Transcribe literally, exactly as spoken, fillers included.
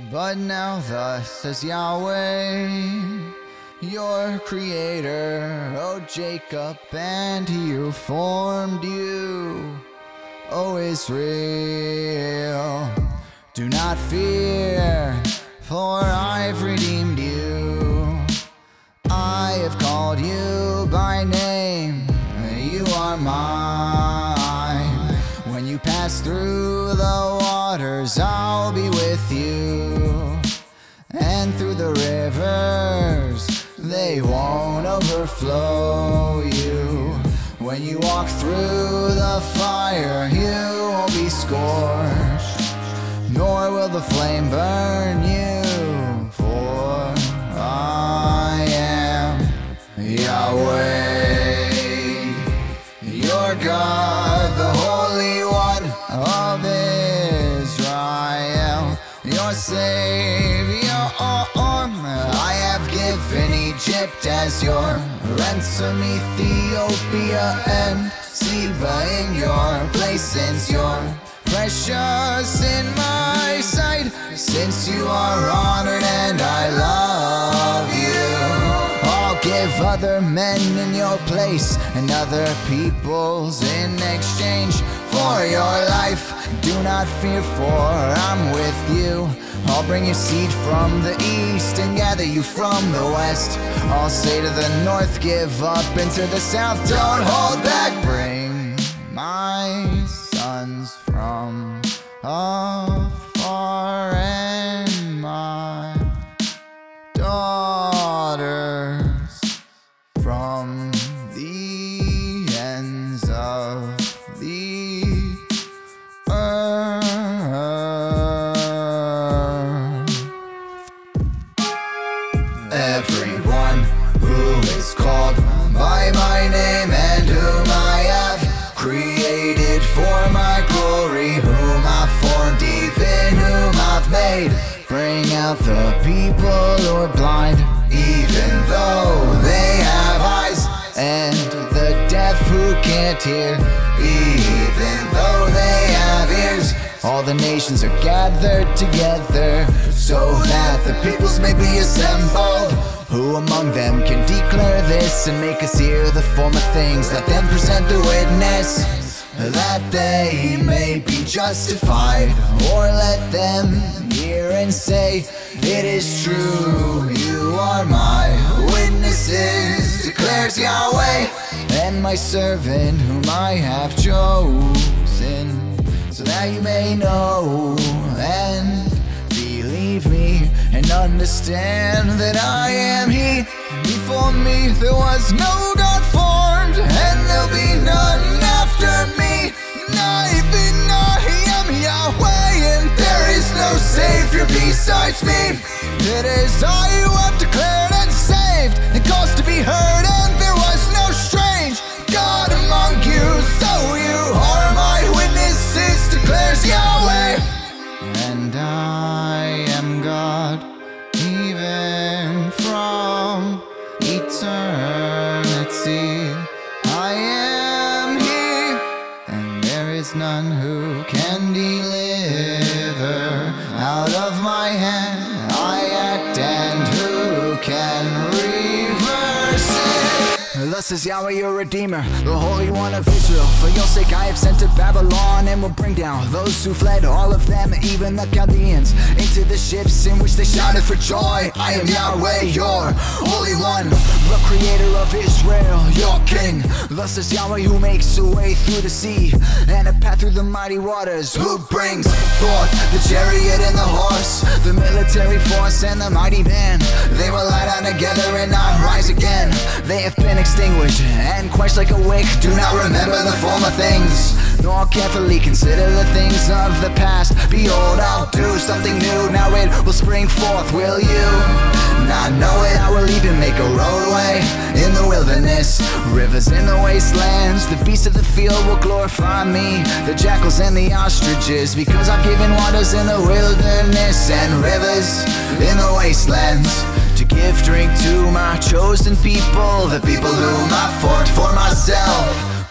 But now thus says Yahweh, your creator, O Jacob, and he who formed you, O Israel. Do not fear, for I've redeemed you. I have called you by name, you are mine. When you pass through the waters, I'll be with you. And through the rivers, they won't overflow you. When you walk through the fire, you won't be scorched, nor will the flame burn you. For I am Yahweh, your God, the Holy One of Israel, your Savior. I have given Egypt as your ransom, Ethiopia and Seba in your place, since you're precious in my sight, since you are honored and I love you. I'll give other men in your place and other peoples in exchange for your life. Do not fear, for I'm with you. I'll bring you seed from the east and gather you from the west. I'll say to the north, give up, and to the south, don't hold back. Bring my sons from afar and my daughters from the ends of the earth. Everyone who is called by my name and whom I have created for my glory, whom I've formed, even whom I've made, bring out the people who are blind, even though they have eyes, and the deaf who can't hear, even though they have ears. All the nations are gathered together, so that the peoples may be assembled. Who among them can declare this and make us hear the former things? Let them present the witness, that they may be justified. Or let them hear and say, it is true, you are my witnesses, declares Yahweh, and my servant whom I have chosen, so that you may know and believe me and understand that I am He. Before me there was no God formed, and there'll be none after me. Even I am Yahweh, and there is no Savior besides me. It is I who have declared and saved, and caused to be heard, and there was no strange God among you. So you are my witnesses, declares Yahweh. And I am God, even from eternity. I am He, and there is none who can deliver out of my hand. I act, and who can reverse it? Thus says Yahweh, your Redeemer, the Holy One of Israel. For your sake I have sent to Babylon, and will bring down those who fled, all of them, even the Chaldeans, into the ships in which they shouted for joy. I am Yahweh, your Holy One, the Creator of Israel, your King. Thus says Yahweh, who makes a way through the sea, and a path through the mighty waters, who brings forth the chariot and the horse, the military force and the mighty man. They will lie down together and not rise again. They have been extinguished and quenched like a wick. Do not remember the former things, nor carefully consider the things of the past. Behold, I'll do something new, now it will spring forth. Will you not know it? I will even make a roadway in the wilderness, rivers in the wastelands. The beasts of the field will glorify me, the jackals and the ostriches, because I've given waters in the wilderness and rivers in the wastelands, to give drink to my chosen people, the people whom I formed for myself.